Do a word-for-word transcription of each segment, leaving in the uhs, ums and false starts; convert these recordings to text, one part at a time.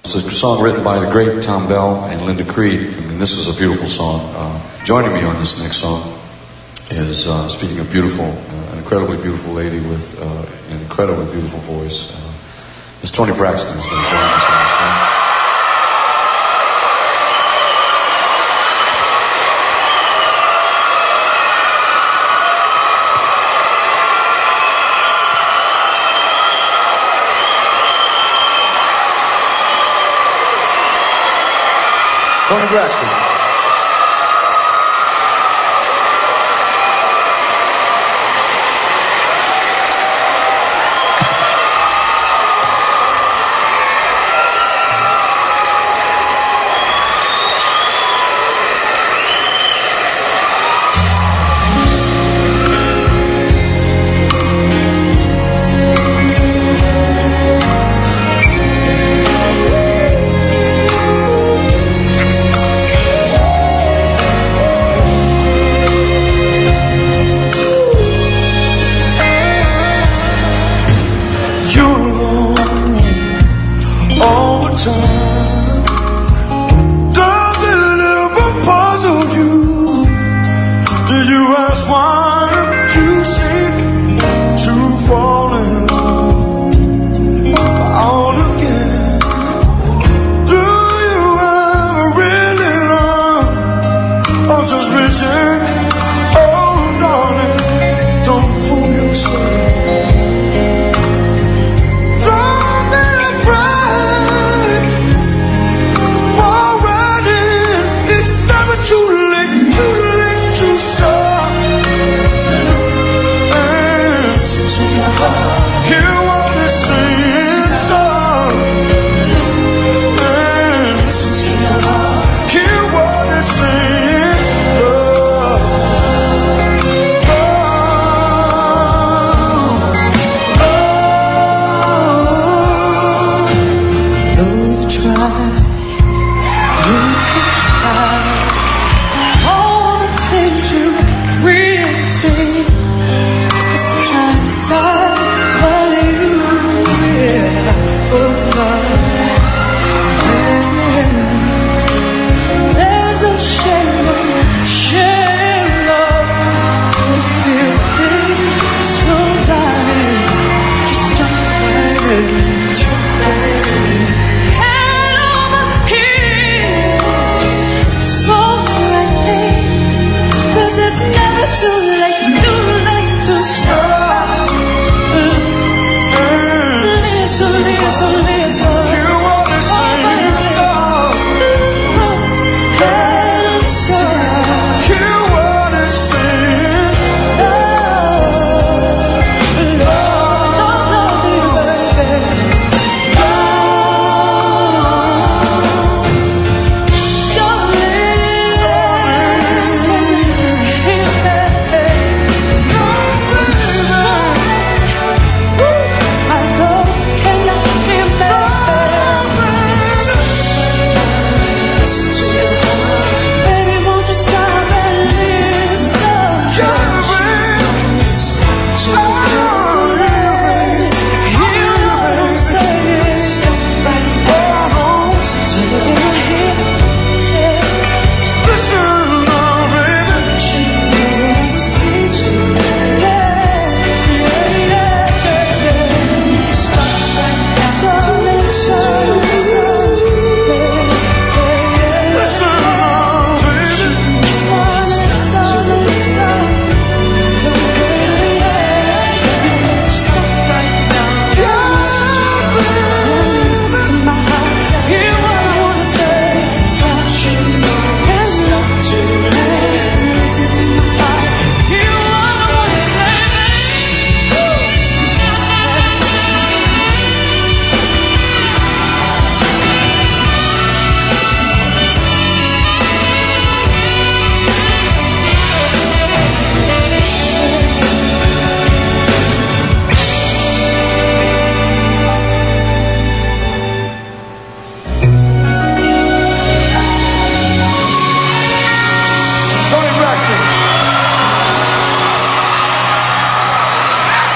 It's a song written by the great Tom Bell and Linda Creed, and this is a beautiful song. Uh, joining me on this next song is, uh, speaking of beautiful, uh, an incredibly beautiful lady with uh, an incredibly beautiful voice. Uh, Miss Toni Braxton is going to join us on this song. Toni Braxton.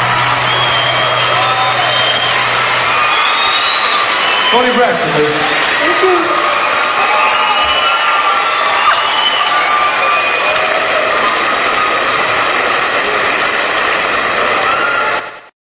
Toni Braxton, baby. you.